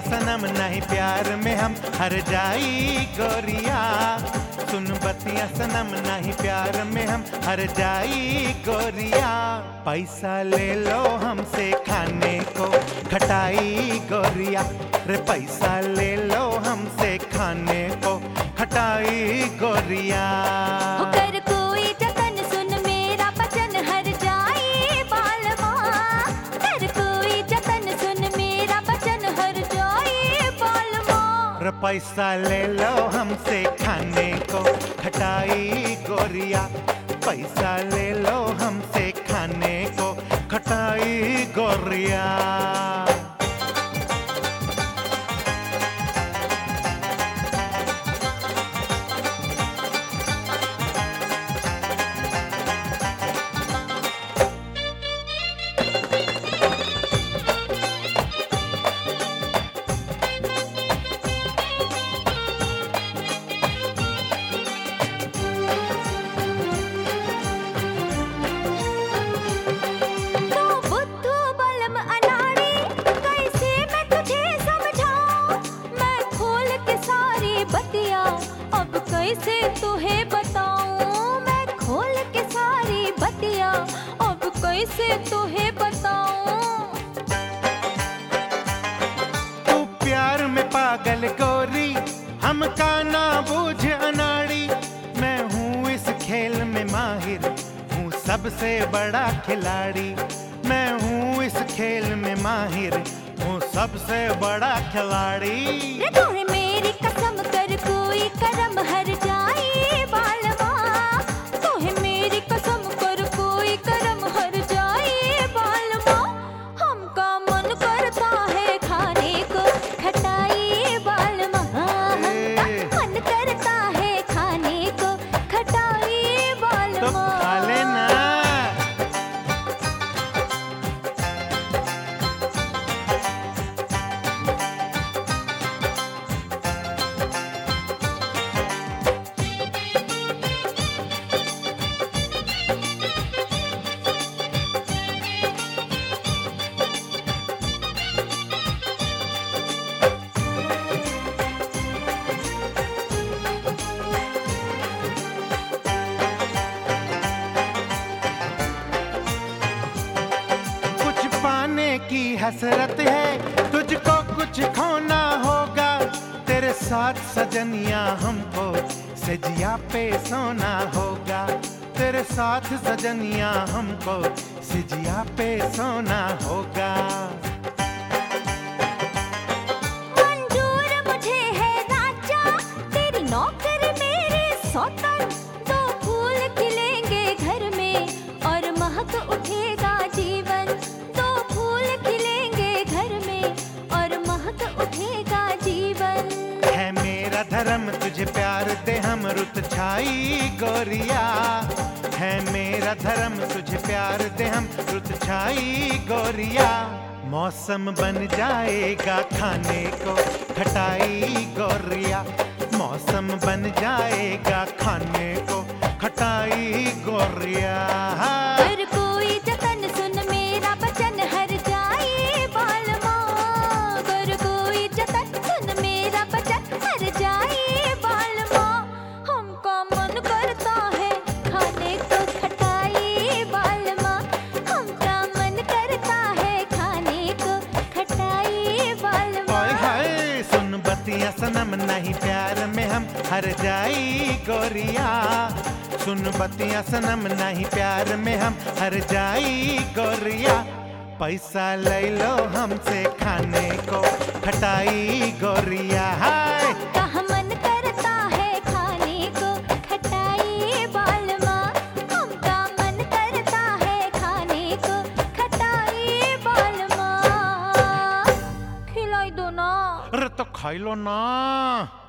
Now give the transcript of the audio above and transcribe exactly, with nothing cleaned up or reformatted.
सनम नहीं प्यार में हम हर जाई गोरिया। सुन बतिया सनम नहीं प्यार में हम हर जाई गोरिया। पैसा ले लो हमसे खाने को खटाई गोरिया। रे पैसा ले लो हमसे खाने को खटाई गोरिया। कर कोई जतन सुन मेरा बचन हर जाई बालमा। कर कोई जतन सुन मेरा बचन हर जाई बालमा। रे पैसा ले लो हमसे खाने को खटाई गोरिया। पैसा ले लो हमसे खाने को खटाई गोरिया। कैसे तुहे बताऊं मैं खोल के सारी बतिया। अब कैसे तुहे बताऊं। तू प्यार में पागल गोरी हमका ना बूझ अनाड़ी। मैं हूँ इस खेल में माहिर हूँ सबसे बड़ा खिलाड़ी। मैं हूँ इस खेल में माहिर हूँ सबसे बड़ा खिलाड़ी। तूने मेरी कसम कर कोई करम हर जाई बालवा। तूने मेरी कसम कर कोई करम हर जाई बालवा। हमका मन करता है खाने को खटाई बालवा। मन करता है खाने को खटाई बालवा। तो खा लेना। की हसरत है तुझको कुछ खोना होगा। तेरे साथ सजनिया हमको सजिया पे सोना होगा। तेरे साथ सजनिया हमको सजिया पे सोना होगा। मंजूर मुझे है राजा तेरी नौकर मेरे सौतन। दो फूल खिलेंगे घर में और महक उठेगा जीवन। दो फूल खिलेंगे घर में और महक उठेगा जीवन। है मेरा धर्म तुझे प्यार दे हम रुत छाई गोरिया। है मेरा धर्म तुझे प्यार दे हम रुत छाई गोरिया। मौसम बन जाएगा खाने को खटाई गोरिया। मौसम बन जाएगा खाने को खटाई गोरिया। कर कोई जतन सुन मेरा बचन हर जाई बालमा। कर कोई जतन सुन मेरा बचन हर जाई बालमा। हमका मन करता है खाने को खटाई बालमा। हमका मन करता है खाने को खटाई बालमा। ओए हाय सुन बतिया सनम नहीं प्यार में हम हर जाई गोरिया। सुन बतिया सनम नहीं प्यार में हम हर जाई गोरिया। पैसा ले लो हमसे खाने को खटाई गोरिया। हाय कहाँ मन करता है खाने को खटाई बालमा। हमका मन करता है खाने को खटाई बालमा। खिलाई दो ना। अरे तो खाई लो ना।